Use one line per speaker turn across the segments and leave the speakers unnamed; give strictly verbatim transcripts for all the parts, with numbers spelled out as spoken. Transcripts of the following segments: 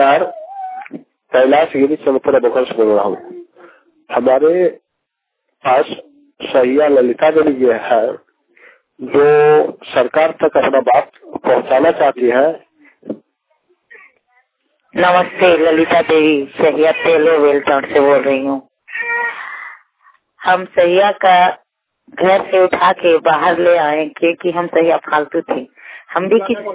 नमस्कार, कैलाश गिरी चंद्रपुर बकल से बोल रहा हूँ। हमारे पास सहिया ललिता देवी जी है जो सरकार तक अपना बात पहुंचाना चाहती है।
नमस्ते, ललिता देवी सहिया तेलो वेलटाउन से बोल रही हूँ। हम सहिया का घर से उठा के बाहर ले आए क्योंकि हम सहिया फालतू थे। हम भी किस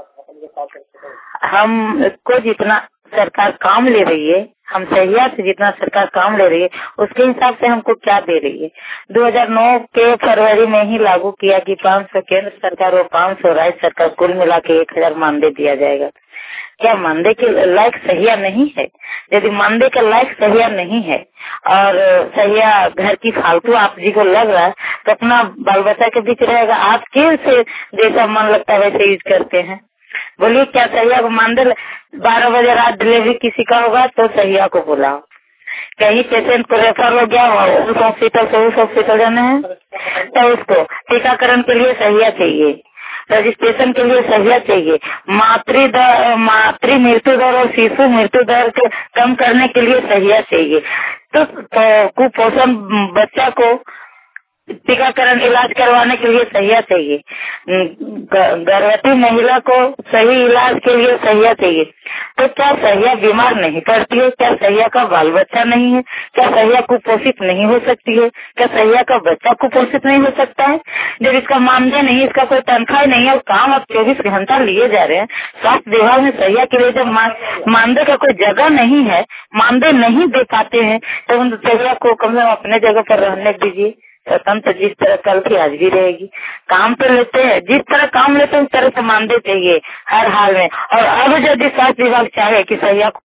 हमको जितना सरकार काम ले रही है, हम सहिया से जितना सरकार काम ले रही है उसके हिसाब से हमको क्या दे रही है। दो हज़ार नौ के फरवरी में ही लागू किया कि पाँच सौ केंद्र सरकार और पाँच सौ राज्य सरकार कुल मिला के एक हजार मानदेय दिया जाएगा। क्या मानदेय के लायक सहिया नहीं है? यदि मानदेय के लायक सहिया नहीं है और सहिया घर की फालतू आप जी को लग रहा है तो अपना बाल बच्चा के बीच रहेगा। आप किस से जैसा मन लगता है वैसे यूज करते हैं। बोलिए, क्या सहिया को मानदेय बारह बजे रात डिलीवरी किसी का होगा तो सहिया को बुलाओ। कहीं पेशेंट को रेफर हो गया उस हॉस्पिटल से उस हॉस्पिटल जाना है तो उसको टीकाकरण के लिए सहिया चाहिए, रजिस्ट्रेशन के लिए सहिया चाहिए, मातृ दर मातृ मृत्यु दर और शिशु मृत्यु दर को कम करने के लिए सहिया चाहिए। तो, तो कुपोषण बच्चा को टीकाकरण इलाज करवाने के लिए सहिया चाहिए, गर्भवती महिला को सही इलाज के लिए सहिया चाहिए। तो क्या सहिया बीमार नहीं पड़ती है? क्या सहिया का बाल बच्चा नहीं है? क्या सहिया कुपोषित नहीं हो सकती है? क्या सहिया का बच्चा कुपोषित नहीं हो सकता है? जब इसका मानदेय नहीं, इसका कोई तनख्वाह नहीं है और काम अब चौबीस घंटा लिए जा रहे हैं। स्वास्थ्य विभाग में सहिया के लिए जब मानदेय का कोई जगह नहीं है, मानदेय नहीं दे पाते हैं तो उन सहिया को कम से कम अपने जगह पर रहने दीजिए। स्वतंत्र जिस तरह कल की आज भी रहेगी। काम तो लेते हैं, जिस तरह काम लेते हैं उस तरह से मानदेय चाहिए हर हाल में। और अब यदि स्वास्थ्य विभाग चाहे कि सहिया